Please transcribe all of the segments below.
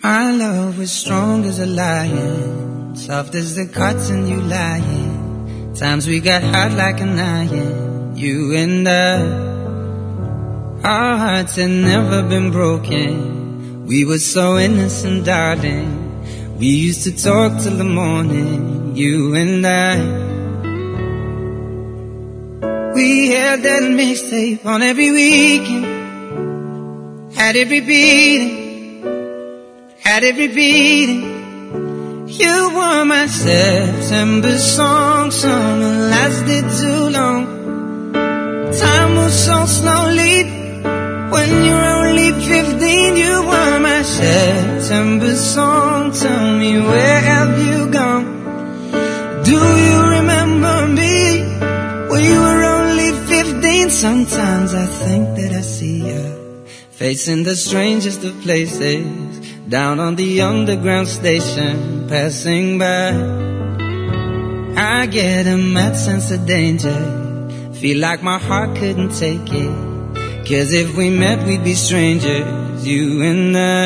Our love was strong as a lion, soft as the cotton you lying. Times we got hot like an iron, you and I. Our hearts had never been broken. We were so innocent, darling. We used to talk till the morning, you and I. We had that mixtape on every weekend, had it repeating, had it repeating. You were my September song, summer lasted too long. Time moves so slowly when you're only 15. You were my September song. Tell me, where have you gone? Do you remember me? We were only 15. Sometimes I think that I see you facing the strangest of places, down on the underground station, passing by. I get a mad sense of danger, feel like my heart couldn't take it, 'cause if we met we'd be strangers, you and I.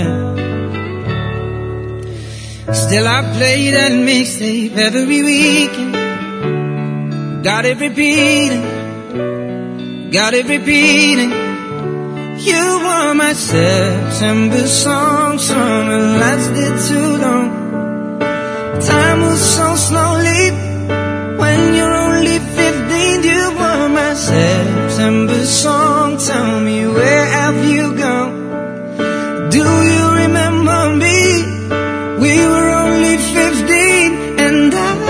Still I play that mixtape every weekend, got it repeating, got it repeating. You were my September song, summer lasted too long. Time moves so slowly when you're only 15. You were my September song. Tell me, where have you gone? Do you remember me? We were only 15, and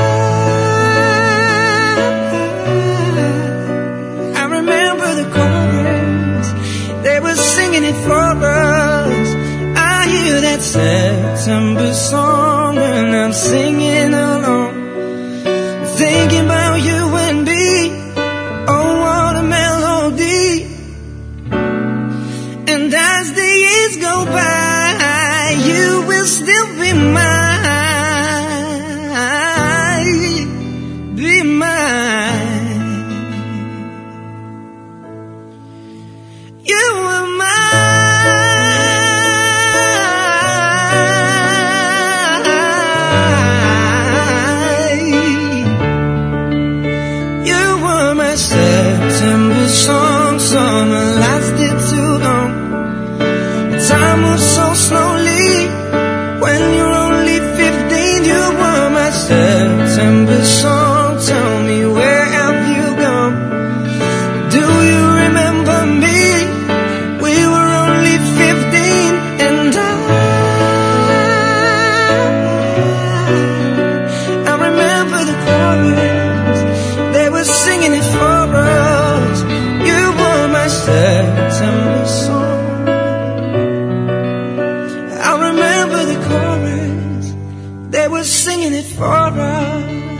I remember the chorus. They were singing it for us. I hear that September song and I'm singing along, thinking about you and me. Oh, what a melody. And as the years go by, you will still be mine, be mine. You were mine. You were my September song, summer lasted too long. Time moves so slowly when you're only 15. You were my September song. Tell me, where have you gone? Do you remember me? We were only 15, and I remember the chorus. They were singing it for us. You were my September song. I remember the chorus. They were singing it for us.